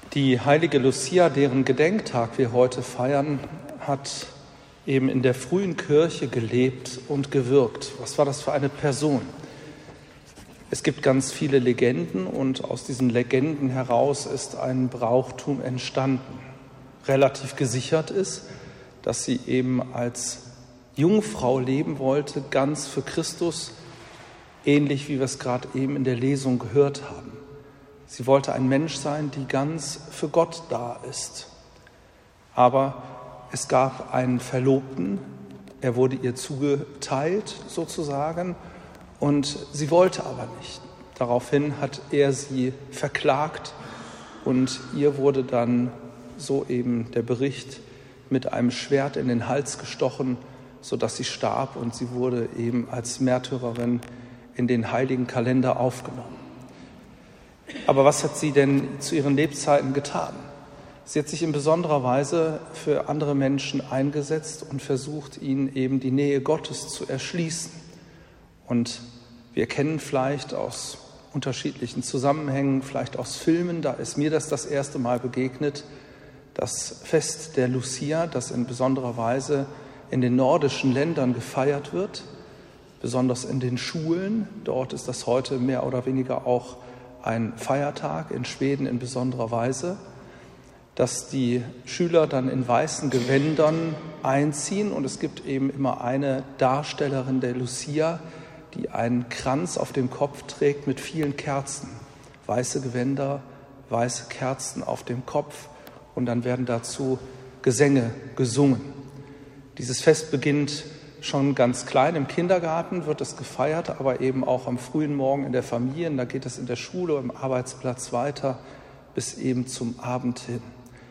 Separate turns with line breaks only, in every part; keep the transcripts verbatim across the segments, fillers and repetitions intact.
Die heilige Lucia, deren Gedenktag wir heute feiern, hat eben in der frühen Kirche gelebt und gewirkt. Was war das für eine Person? Es gibt ganz viele Legenden und aus diesen Legenden heraus ist ein Brauchtum entstanden. Relativ gesichert ist, dass sie eben als Jungfrau leben wollte, ganz für Christus, ähnlich wie wir es gerade eben in der Lesung gehört haben. Sie wollte ein Mensch sein, die ganz für Gott da ist. Aber es gab einen Verlobten, er wurde ihr zugeteilt sozusagen und sie wollte aber nicht. Daraufhin hat er sie verklagt und ihr wurde dann, so eben der Bericht, mit einem Schwert in den Hals gestochen, sodass sie starb und sie wurde eben als Märtyrerin in den heiligen Kalender aufgenommen. Aber was hat sie denn zu ihren Lebzeiten getan? Sie hat sich in besonderer Weise für andere Menschen eingesetzt und versucht, ihnen eben die Nähe Gottes zu erschließen. Und wir kennen vielleicht aus unterschiedlichen Zusammenhängen, vielleicht aus Filmen, da ist mir das das erste Mal begegnet, das Fest der Lucia, das in besonderer Weise in den nordischen Ländern gefeiert wird, besonders in den Schulen. Dort ist das heute mehr oder weniger auch ein Feiertag, in Schweden in besonderer Weise, dass die Schüler dann in weißen Gewändern einziehen und es gibt eben immer eine Darstellerin der Lucia, die einen Kranz auf dem Kopf trägt mit vielen Kerzen. Weiße Gewänder, weiße Kerzen auf dem Kopf und dann werden dazu Gesänge gesungen. Dieses Fest beginnt schon ganz klein, im Kindergarten wird es gefeiert, aber eben auch am frühen Morgen in der Familie. Da geht es in der Schule, am Arbeitsplatz weiter bis eben zum Abend hin.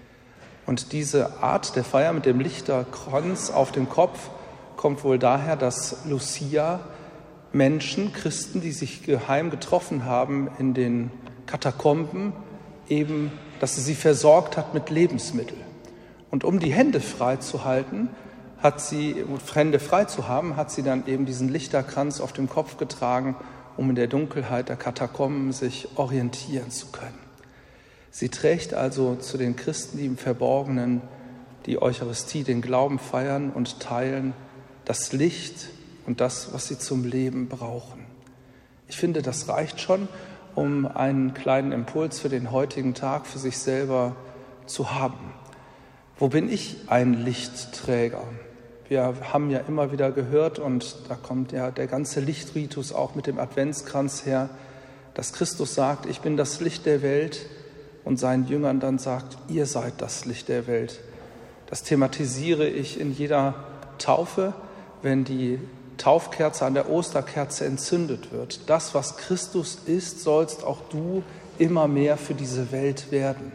Und diese Art der Feier mit dem Lichterkranz auf dem Kopf kommt wohl daher, dass Lucia Menschen, Christen, die sich geheim getroffen haben in den Katakomben, eben, dass sie sie versorgt hat mit Lebensmitteln. Und um die Hände frei zu halten, hat sie, Hände frei zu haben, hat sie dann eben diesen Lichterkranz auf dem Kopf getragen, um in der Dunkelheit der Katakomben sich orientieren zu können. Sie trägt also zu den Christen, die im Verborgenen die Eucharistie, den Glauben feiern und teilen, das Licht und das, was sie zum Leben brauchen. Ich finde, das reicht schon, um einen kleinen Impuls für den heutigen Tag für sich selber zu haben. Wo bin ich ein Lichtträger? Wir haben ja immer wieder gehört, und da kommt ja der ganze Lichtritus auch mit dem Adventskranz her, dass Christus sagt, ich bin das Licht der Welt, und seinen Jüngern dann sagt, ihr seid das Licht der Welt. Das thematisiere ich in jeder Taufe, wenn die Taufkerze an der Osterkerze entzündet wird. Das, was Christus ist, sollst auch du immer mehr für diese Welt werden.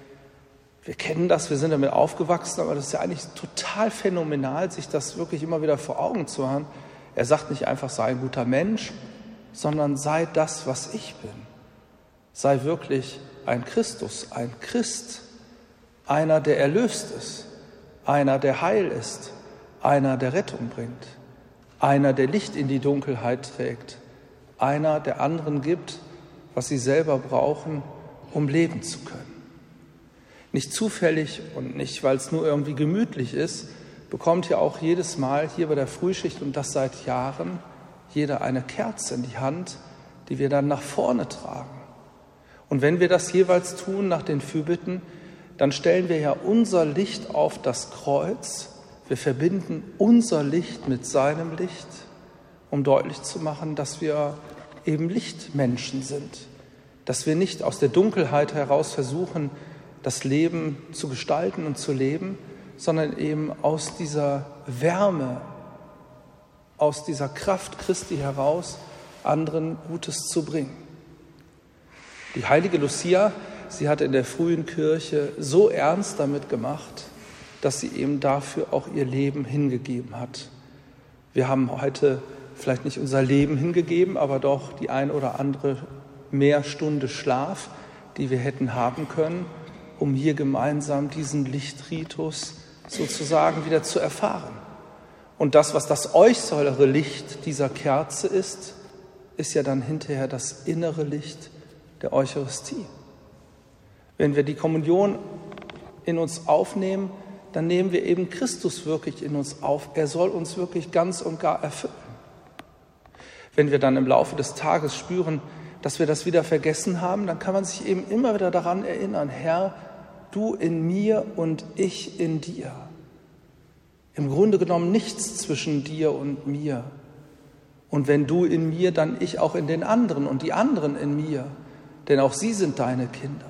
Wir kennen das, wir sind damit aufgewachsen, aber das ist ja eigentlich total phänomenal, sich das wirklich immer wieder vor Augen zu haben. Er sagt nicht einfach, sei ein guter Mensch, sondern sei das, was ich bin. Sei wirklich ein Christus, ein Christ, einer, der erlöst ist, einer, der heil ist, einer, der Rettung bringt, einer, der Licht in die Dunkelheit trägt, einer, der anderen gibt, was sie selber brauchen, um leben zu können. Nicht zufällig und nicht, weil es nur irgendwie gemütlich ist, bekommt ja auch jedes Mal hier bei der Frühschicht, und das seit Jahren, jeder eine Kerze in die Hand, die wir dann nach vorne tragen. Und wenn wir das jeweils tun nach den Fürbitten, dann stellen wir ja unser Licht auf das Kreuz. Wir verbinden unser Licht mit seinem Licht, um deutlich zu machen, dass wir eben Lichtmenschen sind. Dass wir nicht aus der Dunkelheit heraus versuchen, das Leben zu gestalten und zu leben, sondern eben aus dieser Wärme, aus dieser Kraft Christi heraus, anderen Gutes zu bringen. Die heilige Lucia, sie hat in der frühen Kirche so ernst damit gemacht, dass sie eben dafür auch ihr Leben hingegeben hat. Wir haben heute vielleicht nicht unser Leben hingegeben, aber doch die ein oder andere mehr Stunde Schlaf, die wir hätten haben können, um hier gemeinsam diesen Lichtritus sozusagen wieder zu erfahren. Und das, was das äußere Licht dieser Kerze ist, ist ja dann hinterher das innere Licht der Eucharistie. Wenn wir die Kommunion in uns aufnehmen, dann nehmen wir eben Christus wirklich in uns auf. Er soll uns wirklich ganz und gar erfüllen. Wenn wir dann im Laufe des Tages spüren, dass wir das wieder vergessen haben, dann kann man sich eben immer wieder daran erinnern, Herr, du in mir und ich in dir. Im Grunde genommen nichts zwischen dir und mir. Und wenn du in mir, dann ich auch in den anderen und die anderen in mir, denn auch sie sind deine Kinder.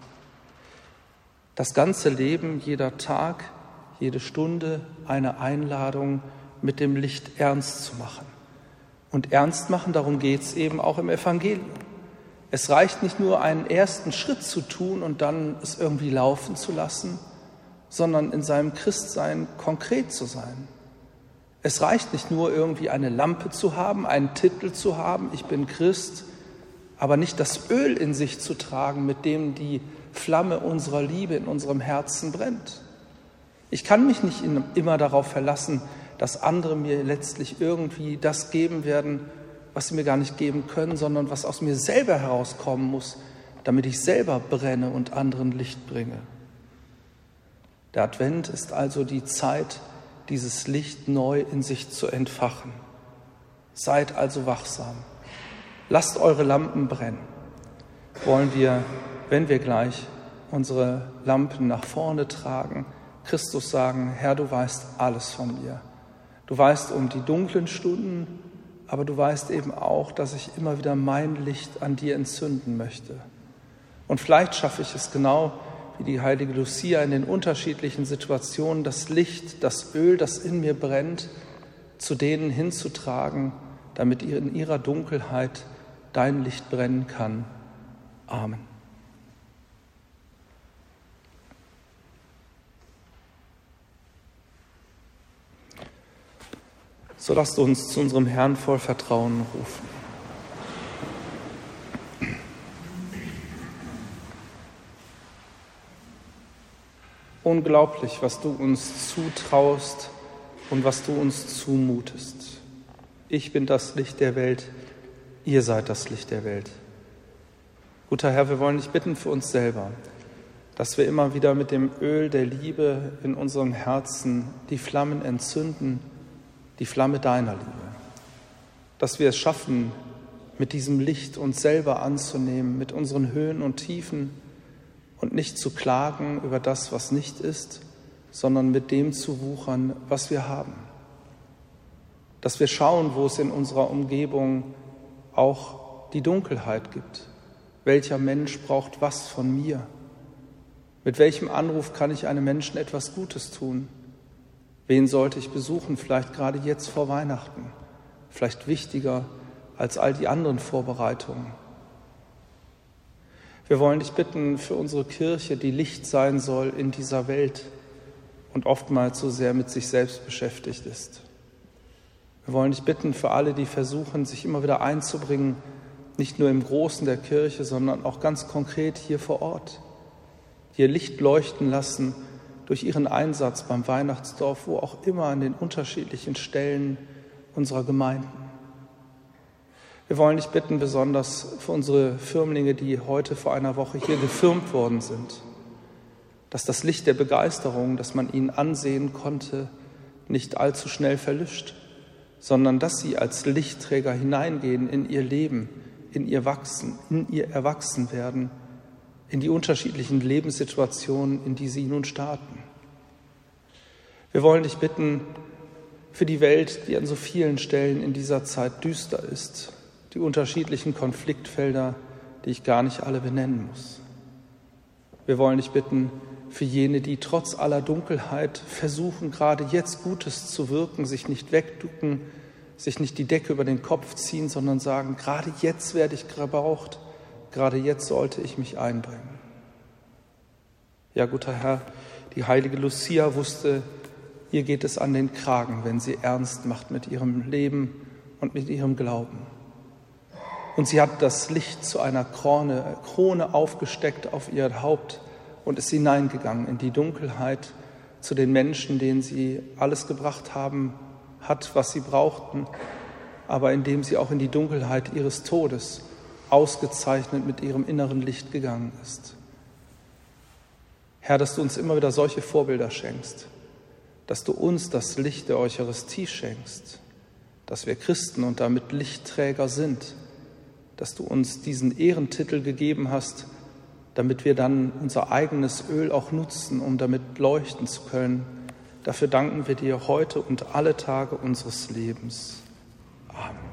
Das ganze Leben, jeder Tag, jede Stunde eine Einladung, mit dem Licht ernst zu machen. Und ernst machen, darum geht es eben auch im Evangelium. Es reicht nicht nur, einen ersten Schritt zu tun und dann es irgendwie laufen zu lassen, sondern in seinem Christsein konkret zu sein. Es reicht nicht nur, irgendwie eine Lampe zu haben, einen Titel zu haben, ich bin Christ, aber nicht das Öl in sich zu tragen, mit dem die Flamme unserer Liebe in unserem Herzen brennt. Ich kann mich nicht immer darauf verlassen, dass andere mir letztlich irgendwie das geben werden, was sie mir gar nicht geben können, sondern was aus mir selber herauskommen muss, damit ich selber brenne und anderen Licht bringe. Der Advent ist also die Zeit, dieses Licht neu in sich zu entfachen. Seid also wachsam. Lasst eure Lampen brennen. Wollen wir, wenn wir gleich unsere Lampen nach vorne tragen, Christus sagen, Herr, du weißt alles von mir. Du weißt um die dunklen Stunden, aber du weißt eben auch, dass ich immer wieder mein Licht an dir entzünden möchte. Und vielleicht schaffe ich es genau wie die heilige Lucia in den unterschiedlichen Situationen, das Licht, das Öl, das in mir brennt, zu denen hinzutragen, damit in ihrer Dunkelheit dein Licht brennen kann. Amen. So lasst uns zu unserem Herrn voll Vertrauen rufen. Unglaublich, was du uns zutraust und was du uns zumutest. Ich bin das Licht der Welt, ihr seid das Licht der Welt. Guter Herr, wir wollen dich bitten für uns selber, dass wir immer wieder mit dem Öl der Liebe in unserem Herzen die Flammen entzünden, die Flamme deiner Liebe. Dass wir es schaffen, mit diesem Licht uns selber anzunehmen, mit unseren Höhen und Tiefen und nicht zu klagen über das, was nicht ist, sondern mit dem zu wuchern, was wir haben. Dass wir schauen, wo es in unserer Umgebung auch die Dunkelheit gibt. Welcher Mensch braucht was von mir? Mit welchem Anruf kann ich einem Menschen etwas Gutes tun? Wen sollte ich besuchen, vielleicht gerade jetzt vor Weihnachten? Vielleicht wichtiger als all die anderen Vorbereitungen. Wir wollen dich bitten für unsere Kirche, die Licht sein soll in dieser Welt und oftmals so sehr mit sich selbst beschäftigt ist. Wir wollen dich bitten für alle, die versuchen, sich immer wieder einzubringen, nicht nur im Großen der Kirche, sondern auch ganz konkret hier vor Ort, die ihr Licht leuchten lassen durch ihren Einsatz beim Weihnachtsdorf, wo auch immer an den unterschiedlichen Stellen unserer Gemeinden. Wir wollen dich bitten, besonders für unsere Firmlinge, die heute vor einer Woche hier gefirmt worden sind, dass das Licht der Begeisterung, das man ihnen ansehen konnte, nicht allzu schnell verlischt, sondern dass sie als Lichtträger hineingehen in ihr Leben, in ihr Wachsen, in ihr Erwachsenwerden, in die unterschiedlichen Lebenssituationen, in die sie nun starten. Wir wollen dich bitten für die Welt, die an so vielen Stellen in dieser Zeit düster ist, die unterschiedlichen Konfliktfelder, die ich gar nicht alle benennen muss. Wir wollen dich bitten für jene, die trotz aller Dunkelheit versuchen, gerade jetzt Gutes zu wirken, sich nicht wegducken, sich nicht die Decke über den Kopf ziehen, sondern sagen, gerade jetzt werde ich gebraucht, gerade jetzt sollte ich mich einbringen. Ja, guter Herr, die heilige Lucia wusste, ihr geht es an den Kragen, wenn sie ernst macht mit ihrem Leben und mit ihrem Glauben. Und sie hat das Licht zu einer Krone, Krone aufgesteckt auf ihr Haupt und ist hineingegangen in die Dunkelheit zu den Menschen, denen sie alles gebracht haben, hat, was sie brauchten, aber indem sie auch in die Dunkelheit ihres Todes ausgezeichnet mit ihrem inneren Licht gegangen ist. Herr, dass du uns immer wieder solche Vorbilder schenkst, dass du uns das Licht der Eucharistie schenkst, dass wir Christen und damit Lichtträger sind, dass du uns diesen Ehrentitel gegeben hast, damit wir dann unser eigenes Öl auch nutzen, um damit leuchten zu können. Dafür danken wir dir heute und alle Tage unseres Lebens. Amen.